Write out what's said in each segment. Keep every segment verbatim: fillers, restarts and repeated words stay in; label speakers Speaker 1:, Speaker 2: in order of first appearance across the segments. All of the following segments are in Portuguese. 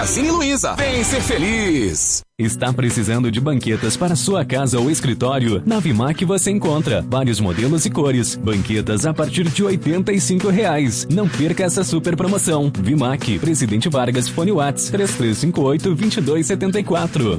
Speaker 1: Assim, Luísa, vem ser feliz!
Speaker 2: Está precisando de banquetas para sua casa ou escritório? Na Vimac você encontra vários modelos e cores. Banquetas a partir de oitenta e cinco reais. Não perca essa super promoção. Vimac, Presidente Vargas, fone Whats três três cinco oito, dois dois sete quatro.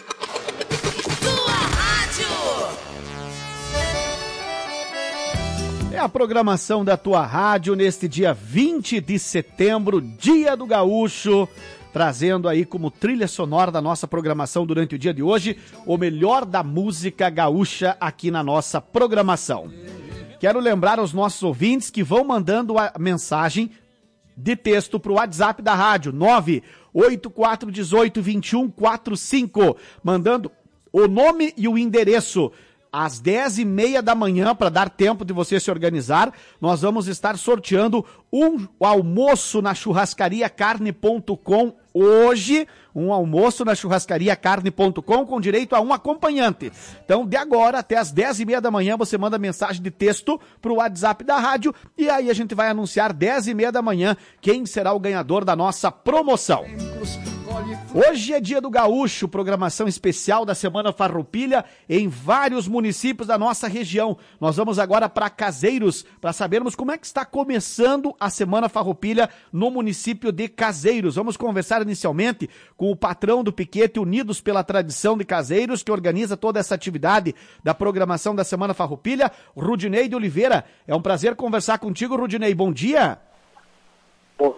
Speaker 3: É a programação da tua rádio neste dia vinte de setembro, Dia do Gaúcho, trazendo aí como trilha sonora da nossa programação durante o dia de hoje, o melhor da música gaúcha aqui na nossa programação. Quero lembrar aos nossos ouvintes que vão mandando a mensagem de texto para o WhatsApp da rádio, nove oito quatro um oito, dois um quatro cinco, mandando o nome e o endereço. Às dez e meia da manhã, para dar tempo de você se organizar, nós vamos estar sorteando um almoço na churrascaria carne ponto com hoje, um almoço na churrascaria carne ponto com com direito a um acompanhante. Então, de agora até às dez e meia da manhã, você manda mensagem de texto pro WhatsApp da rádio e aí a gente vai anunciar dez e meia da manhã quem será o ganhador da nossa promoção. Hoje é Dia do Gaúcho, programação especial da Semana Farroupilha em vários municípios da nossa região. Nós vamos agora para Caseiros, para sabermos como é que está começando a Semana Farroupilha no município de Caseiros. Vamos conversar inicialmente com o patrão do piquete Unidos pela Tradição de Caseiros, que organiza toda essa atividade da programação da Semana Farroupilha, Rudinei de Oliveira. É um prazer conversar contigo, Rudinei. Bom dia.
Speaker 4: Bom.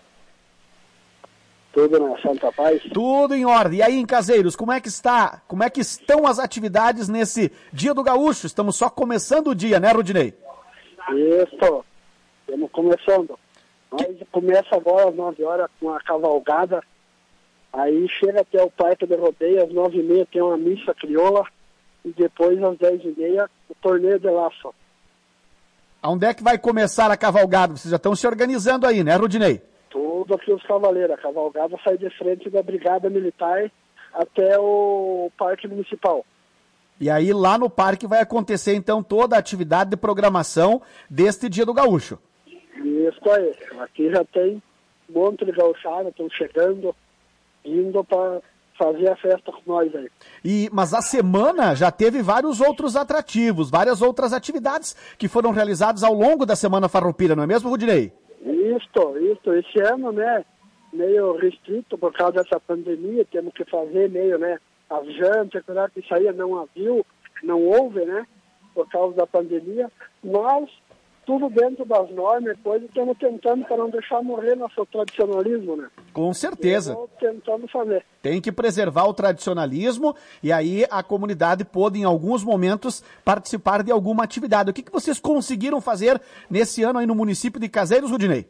Speaker 4: Tudo na Santa Paz?
Speaker 3: Tudo em ordem. E aí, em Caseiros, como é que está? Como é que estão as atividades nesse Dia do Gaúcho? Estamos só começando o dia, né, Rudinei?
Speaker 4: Isso. Estamos começando. Nós que... começa agora às nove horas com a cavalgada. Aí chega até o Parque de Rodeio, às nove e meia tem uma missa crioula. E depois, às dez e meia, o torneio de laço.
Speaker 3: Aonde é que vai começar a cavalgada? Vocês já estão se organizando aí, né, Rudinei?
Speaker 4: Tudo aqui os cavaleiros. A cavalgada sai de frente da Brigada Militar até o Parque Municipal.
Speaker 3: E aí lá no parque vai acontecer então toda a atividade de programação deste Dia do Gaúcho.
Speaker 4: Isso aí. Aqui já tem um monte de gauchada, estão chegando, indo para fazer a festa com nós aí.
Speaker 3: E, mas a semana já teve vários outros atrativos, várias outras atividades que foram realizadas ao longo da Semana Farroupilha, não é mesmo, Rudinei?
Speaker 4: Isso, isso. Esse ano, né, meio restrito por causa dessa pandemia, temos que fazer meio, né, as jantas, que isso aí não haviu, não houve, né, por causa da pandemia, mas tudo dentro das normas e coisas, estamos tentando para não deixar morrer nosso tradicionalismo, né?
Speaker 3: Com certeza.
Speaker 4: Tentando fazer.
Speaker 3: Tem que preservar o tradicionalismo e aí a comunidade pôde, em alguns momentos, participar de alguma atividade. O que, que vocês conseguiram fazer nesse ano aí no município de Caseiros, Rudinei?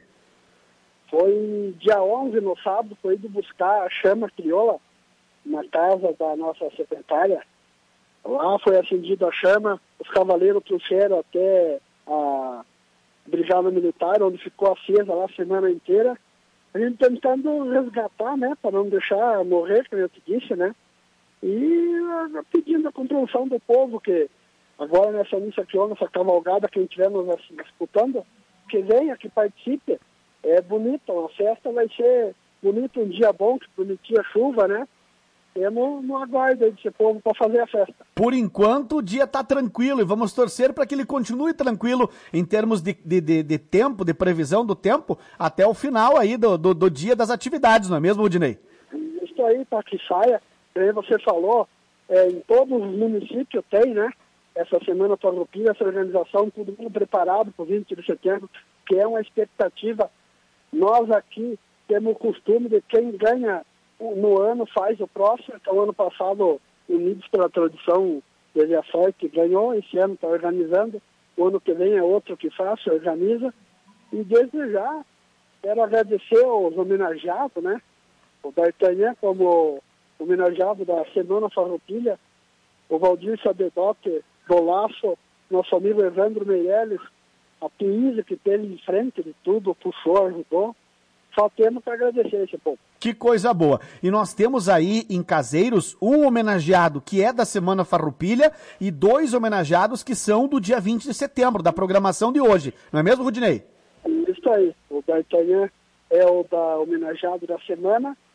Speaker 4: Foi dia onze, no sábado, foi ido buscar a chama crioula na casa da nossa secretária. Lá foi acendida a chama, os cavaleiros trouxeram até a Brigada Militar, onde ficou acesa lá a semana inteira. A gente tentando resgatar, né, para não deixar morrer, como eu te disse, né, e uh, pedindo a compreensão do povo, que agora nessa missa crioula, nessa cavalgada que a gente estiver nos disputando, que venha, que participe, é bonito, a festa vai ser bonita, um dia bom, que prometia chuva, né, temos no aguardo desse povo para fazer a festa.
Speaker 3: Por enquanto, o dia está tranquilo e vamos torcer para que ele continue tranquilo em termos de, de, de, de tempo, de previsão do tempo, até o final aí do, do, do dia das atividades, não é mesmo, Rudinei?
Speaker 4: Isso aí, para que saia, como você falou, é, em todos os municípios tem, né, essa Semana Farroupilha, essa organização, todo mundo preparado para o vinte de setembro, que é uma expectativa. Nós aqui temos o costume de quem ganha no ano faz o próximo. Então, ano passado, Unidos pela Tradição teve a sorte, ganhou, esse ano está organizando, o ano que vem é outro que faz, organiza, e desde já quero agradecer aos homenageados, né, o D'Artagnan como homenageado da Semana Farroupilha, o Valdir Sabedoc do Laço, nosso amigo Evandro Meirelles, a Pisa que teve em frente de tudo, puxou, ajudou. Só temos que agradecer esse povo.
Speaker 3: Que coisa boa. E nós temos aí em Caseiros um homenageado que é da Semana Farroupilha e dois homenageados que são do dia vinte de setembro, da programação de hoje. Não é mesmo, Rudinei?
Speaker 4: Isso aí. O D'Artagnan é o da homenageado da semana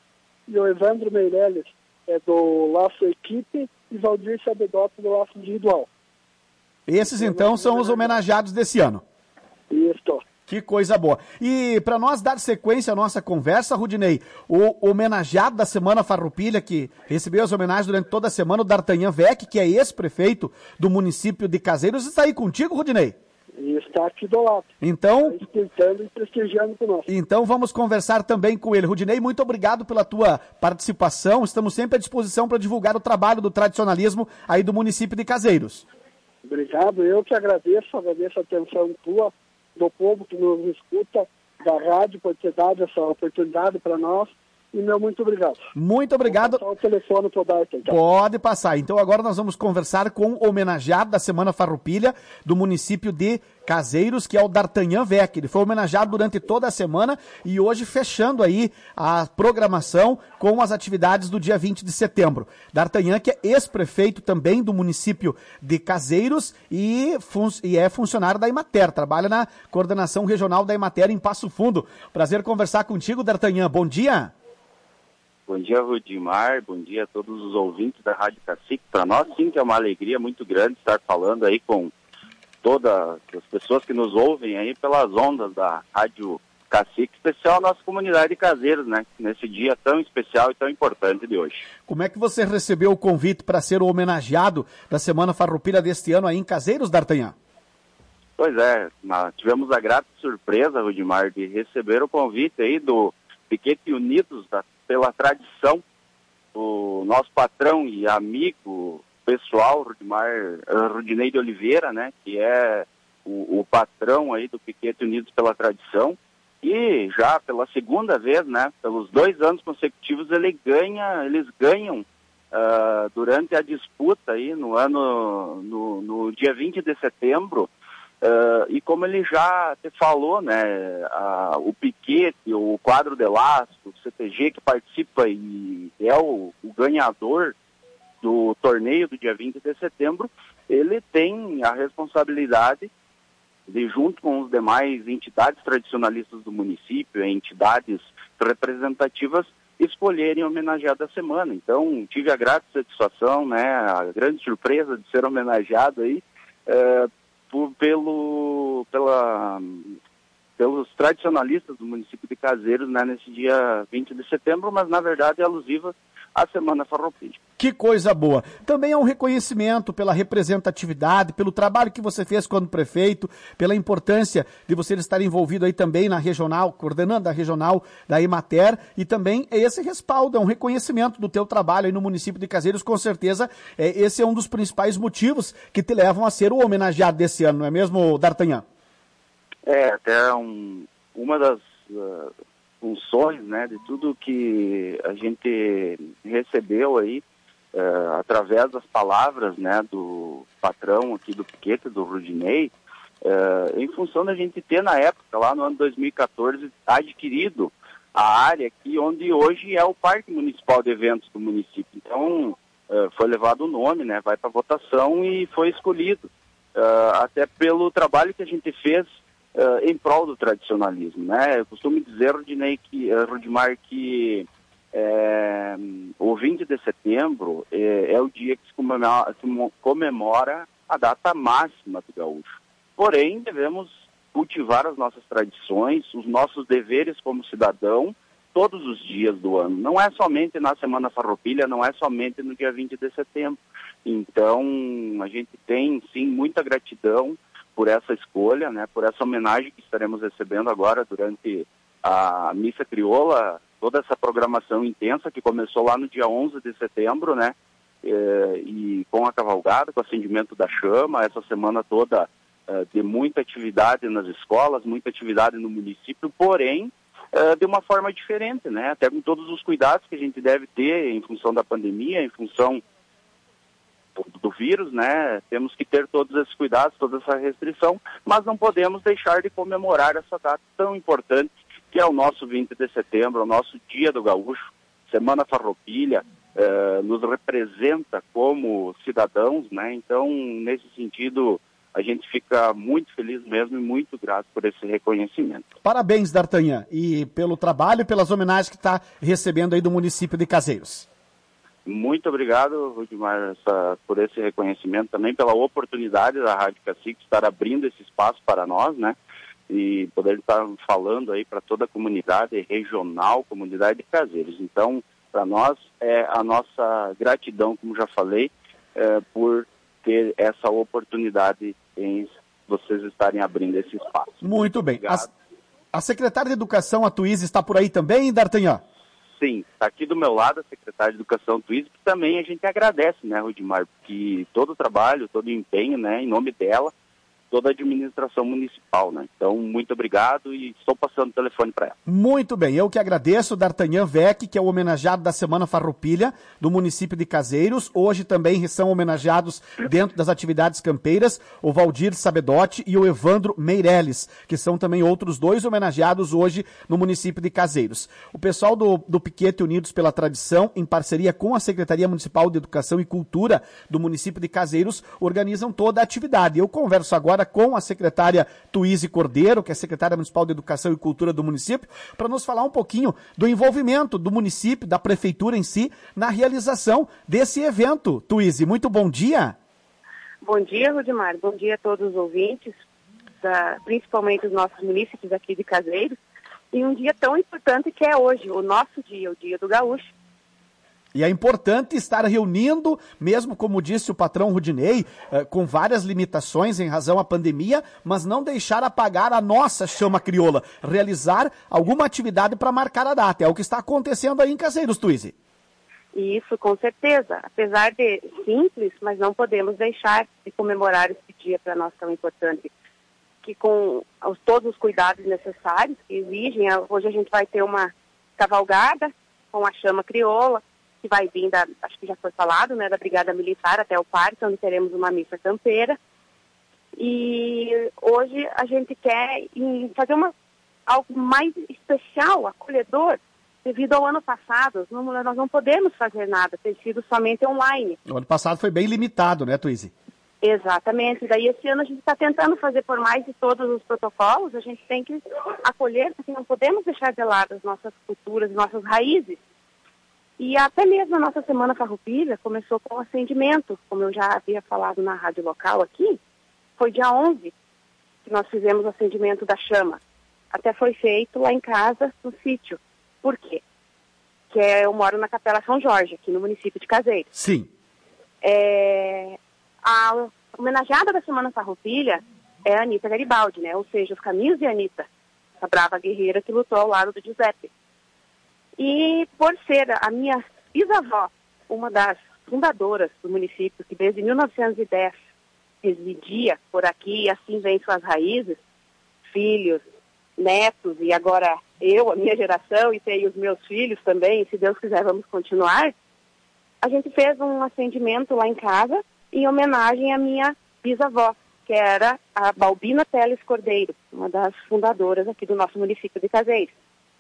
Speaker 4: e o Evandro Meirelles é do laço equipe e Valdir Sabedoto do laço individual.
Speaker 3: Esses, então, são os homenageados desse ano.
Speaker 4: Isso.
Speaker 3: Que coisa boa. E para nós dar sequência à nossa conversa, Rudinei, o homenageado da Semana Farroupilha, que recebeu as homenagens durante toda a semana, o D'Artagnan Vec, que é ex-prefeito do município de Caseiros, está aí contigo, Rudinei?
Speaker 4: E está aqui do lado.
Speaker 3: Então,
Speaker 4: está escutando e prestigiando conosco.
Speaker 3: Então vamos conversar também com ele. Rudinei, muito obrigado pela tua participação. Estamos sempre à disposição para divulgar o trabalho do tradicionalismo aí do município de Caseiros.
Speaker 4: Obrigado, eu que agradeço, agradeço a atenção tua, do povo que nos escuta, da rádio, por ter dado essa oportunidade para nós. E meu muito obrigado.
Speaker 3: Muito obrigado.
Speaker 4: Vou passar o telefone pro Darton, então.
Speaker 3: Pode passar. Então agora nós vamos conversar com o homenageado da Semana Farroupilha do município de Caseiros, que é o D'Artagnan Vec. Ele foi homenageado durante toda a semana e hoje fechando aí a programação com as atividades do dia vinte de setembro. D'Artagnan, que é ex-prefeito também do município de Caseiros e, fun- e é funcionário da Emater, trabalha na coordenação regional da Emater em Passo Fundo. Prazer conversar contigo, D'Artagnan. Bom dia.
Speaker 5: Bom dia, Rudimar, bom dia a todos os ouvintes da Rádio Cacique. Para nós, sim, que é uma alegria muito grande estar falando aí com todas as pessoas que nos ouvem aí pelas ondas da Rádio Cacique, especial a nossa comunidade de Caseiros, né? Nesse dia tão especial e tão importante de hoje.
Speaker 3: Como é que você recebeu o convite para ser o homenageado da Semana Farroupilha deste ano aí em Caseiros, D'Artagnan?
Speaker 5: Pois é, nós tivemos a grata surpresa, Rudimar, de receber o convite aí do Piquete Unidos da pela tradição, o nosso patrão e amigo pessoal, Rudimar, uh, Rudinei de Oliveira, né, que é o, o patrão aí do Piquete Unidos pela Tradição, e já pela segunda vez, né, pelos dois anos consecutivos, ele ganha, eles ganham uh, durante a disputa aí no ano, no, no dia vinte de setembro. Uh, e como ele já te falou, né, a, o Piquete, o quadro de laço, o C T G que participa e é o, o ganhador do torneio do dia vinte de setembro, ele tem a responsabilidade de, junto com os demais entidades tradicionalistas do município, entidades representativas, escolherem homenageado da semana. Então, tive a grata satisfação, né, a grande surpresa de ser homenageado aí, uh, Por, pelo, pela, pelos tradicionalistas do município de Caseiros, né, nesse dia vinte de setembro, mas na verdade é alusiva à Semana Farroupilha.
Speaker 3: Que coisa boa. Também é um reconhecimento pela representatividade, pelo trabalho que você fez quando prefeito, pela importância de você estar envolvido aí também na regional, coordenando a regional da Emater, e também esse respaldo, é um reconhecimento do teu trabalho aí no município de Caseiros, com certeza é, esse é um dos principais motivos que te levam a ser o homenageado desse ano, não é mesmo, D'Artagnan?
Speaker 5: É, até um, uma das uh, funções, né, de tudo que a gente recebeu aí, Uh, através das palavras, né, do patrão aqui do Piquete, do Rudinei, uh, em função da gente ter na época, lá no ano dois mil e quatorze, adquirido a área aqui onde hoje é o Parque Municipal de Eventos do município. Então, uh, foi levado o nome, né, vai para votação e foi escolhido, uh, até pelo trabalho que a gente fez uh, em prol do tradicionalismo, né. Eu costumo dizer, Rudinei, que, uh, Rudimar, que É, o vinte de setembro é, é o dia que se comemora, comemora a data máxima do gaúcho. Porém, devemos cultivar as nossas tradições, os nossos deveres como cidadão, todos os dias do ano. Não é somente na Semana Farroupilha, não é somente no dia vinte de setembro. Então, a gente tem, sim, muita gratidão por essa escolha, né, por essa homenagem que estaremos recebendo agora durante a Missa Crioula, toda essa programação intensa que começou lá no dia onze de setembro, né, e, e com a cavalgada, com o acendimento da chama, essa semana toda uh, de muita atividade nas escolas, muita atividade no município, porém, uh, de uma forma diferente, né, até com todos os cuidados que a gente deve ter em função da pandemia, em função do, do vírus, né, temos que ter todos esses cuidados, toda essa restrição, mas não podemos deixar de comemorar essa data tão importante que é o nosso vinte de setembro, o nosso Dia do Gaúcho. Semana Farroupilha eh, nos representa como cidadãos, né? Então, nesse sentido, a gente fica muito feliz mesmo e muito grato por esse reconhecimento.
Speaker 3: Parabéns, D'Artagnan, e pelo trabalho e pelas homenagens que está recebendo aí do município de Caseiros.
Speaker 5: Muito obrigado, Rudimar, essa, por esse reconhecimento, também pela oportunidade da Rádio Cacique estar abrindo esse espaço para nós, né? E poder estar falando aí para toda a comunidade regional, comunidade de Caseiros. Então, para nós, é a nossa gratidão, como já falei, é, por ter essa oportunidade em vocês estarem abrindo esse espaço.
Speaker 3: Muito bem. A, a secretária de Educação, a Tuísa, está por aí também, D'Artagnan?
Speaker 5: Sim, está aqui do meu lado a secretária de Educação, Tuísa, que também a gente agradece, né, Rudimar, porque todo o trabalho, todo o empenho, né, em nome dela, toda a administração municipal, né? Então, muito obrigado e estou passando o telefone para ela.
Speaker 3: Muito bem, eu que agradeço, D'Artagnan Vec, que é o homenageado da Semana Farroupilha do município de Caseiros. Hoje também são homenageados dentro das atividades campeiras o Valdir Sabedotti e o Evandro Meirelles, que são também outros dois homenageados hoje no município de Caseiros. O pessoal do, do Piquete Unidos pela Tradição, em parceria com a Secretaria Municipal de Educação e Cultura do município de Caseiros, organizam toda a atividade. Eu converso agora com a secretária Tuísa Cordeiro, que é secretária municipal de Educação e Cultura do município, para nos falar um pouquinho do envolvimento do município, da prefeitura em si, na realização desse evento. Tuísa, muito bom dia.
Speaker 6: Bom dia, Rudimar. Bom dia a todos os ouvintes, da, principalmente os nossos munícipes aqui de Caseiros, em um dia tão importante que é hoje, o nosso dia, o Dia do Gaúcho.
Speaker 3: E é importante estar reunindo, mesmo como disse o patrão Rudinei, eh, com várias limitações em razão à pandemia, mas não deixar apagar a nossa chama crioula, realizar alguma atividade para marcar a data. É o que está acontecendo aí em Caseiros, Tuísa.
Speaker 6: Isso, com certeza. Apesar de simples, mas não podemos deixar de comemorar esse dia para nós tão importante. Que com os, todos os cuidados necessários que exigem, hoje a gente vai ter uma cavalgada com a chama crioula, que vai vir, da, acho que já foi falado, né, da Brigada Militar até o parque, onde teremos uma missa campeira. E hoje a gente quer fazer uma, algo mais especial, acolhedor, devido ao ano passado. Não, nós não podemos fazer nada, tem sido somente online.
Speaker 3: O ano passado foi bem limitado, né, Tuísa?
Speaker 6: Exatamente. Daí esse ano a gente está tentando fazer por mais de todos os protocolos, a gente tem que acolher, porque não podemos deixar de lado as nossas culturas, nossas raízes. E até mesmo a nossa Semana Farroupilha começou com acendimento, como eu já havia falado na rádio local aqui, foi dia onze que nós fizemos o acendimento da chama. Até foi feito lá em casa, no sítio. Por quê? Que é, eu moro na Capela São Jorge, aqui no município de Caseiros.
Speaker 3: Sim.
Speaker 6: É, a homenageada da Semana Farroupilha é a Anitta Garibaldi, né? Ou seja, os caminhos de Anitta, a brava guerreira que lutou ao lado do Giuseppe. E por ser a minha bisavó, uma das fundadoras do município, que desde mil novecentos e dez residia por aqui e assim vem suas raízes, filhos, netos e agora eu, a minha geração e tenho os meus filhos também, se Deus quiser vamos continuar, a gente fez um acendimento lá em casa em homenagem à minha bisavó, que era a Balbina Teles Cordeiro, uma das fundadoras aqui do nosso município de Caseiros.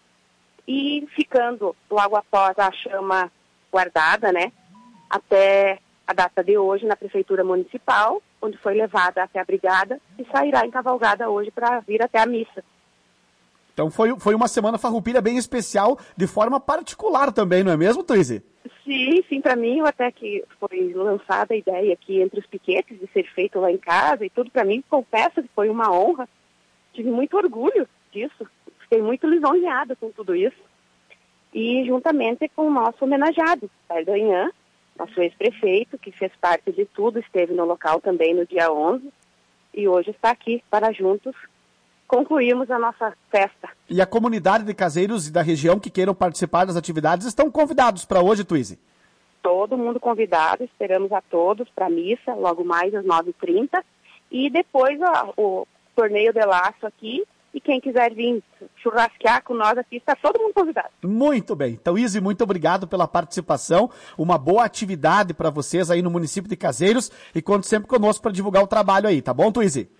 Speaker 6: E ficando logo após a chama guardada, né, até a data de hoje na Prefeitura Municipal, onde foi levada até a Brigada e sairá em cavalgada hoje para vir até a missa.
Speaker 3: Então foi, foi uma Semana Farroupilha bem especial, de forma particular também, não é mesmo, Tuísa?
Speaker 6: Sim, sim, para mim, até que foi lançada a ideia aqui entre os piquetes de ser feito lá em casa e tudo, para mim, confesso que foi uma honra. Tive muito orgulho disso. Fiquei muito lisonjeada com tudo isso. E juntamente com o nosso homenageado, D'Artagnan, nosso ex-prefeito, que fez parte de tudo, esteve no local também no dia onze, e hoje está aqui para juntos concluirmos a nossa festa.
Speaker 3: E a comunidade de Caseiros e da região que queiram participar das atividades estão convidados para hoje, Tuísa?
Speaker 6: Todo mundo convidado, esperamos a todos para a missa, logo mais às nove e trinta, e depois ó, o torneio de laço aqui. E quem quiser vir churrasquear com nós aqui, está todo mundo convidado.
Speaker 3: Muito bem. Então, Izzy, muito obrigado pela participação. Uma boa atividade para vocês aí no município de Caseiros. E conte sempre conosco para divulgar o trabalho aí, tá bom, Tuísa?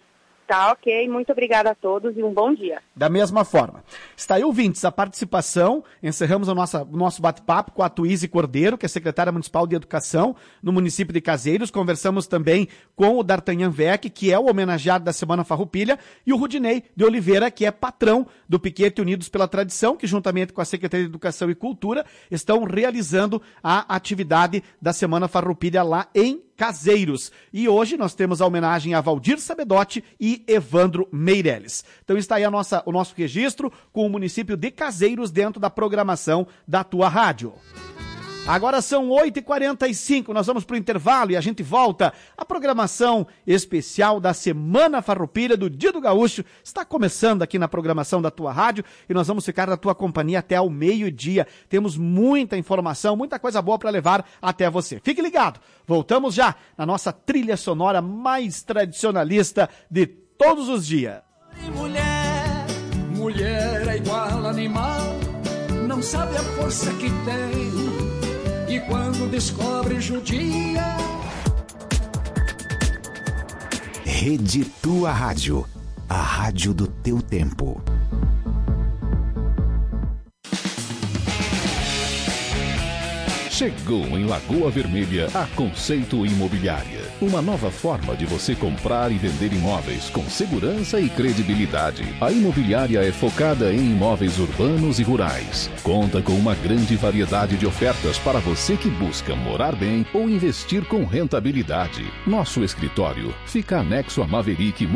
Speaker 6: Tá ok, muito obrigada a todos e um bom dia.
Speaker 3: Da mesma forma. Está aí, ouvintes, a participação. Encerramos a nossa, o nosso bate-papo com a Tuíse Cordeiro, que é secretária municipal de educação no município de Caseiros. Conversamos também com o D'Artagnan Vec, que é o homenageado da Semana Farroupilha, e o Rudinei de Oliveira, que é patrão do Piquete Unidos pela Tradição, que juntamente com a Secretaria de Educação e Cultura estão realizando a atividade da Semana Farroupilha lá em Caseiros. E hoje nós temos a homenagem a Valdir Sabedotti e Evandro Meirelles. Então está aí a nossa, o nosso registro com o município de Caseiros dentro da programação da tua rádio. Agora são oito e quarenta e cinco, nós vamos para o intervalo e a gente volta. A programação especial da Semana Farroupilha do Dia do Gaúcho está começando aqui na programação da tua rádio e nós vamos ficar na tua companhia até ao meio-dia. Temos muita informação, muita coisa boa para levar até você. Fique ligado, voltamos já na nossa trilha sonora mais tradicionalista de todos os dias.
Speaker 7: Mulher, mulher é igual animal, não sabe a força que tem. E quando descobre judia.
Speaker 1: Rede Tua Rádio, a rádio do teu tempo.
Speaker 8: Chegou em Lagoa Vermelha a Conceito Imobiliária. Uma nova forma de você comprar e vender imóveis com segurança e credibilidade. A imobiliária é focada em imóveis urbanos e rurais. Conta com uma grande variedade de ofertas para você que busca morar bem ou investir com rentabilidade. Nosso escritório fica anexo a Maverick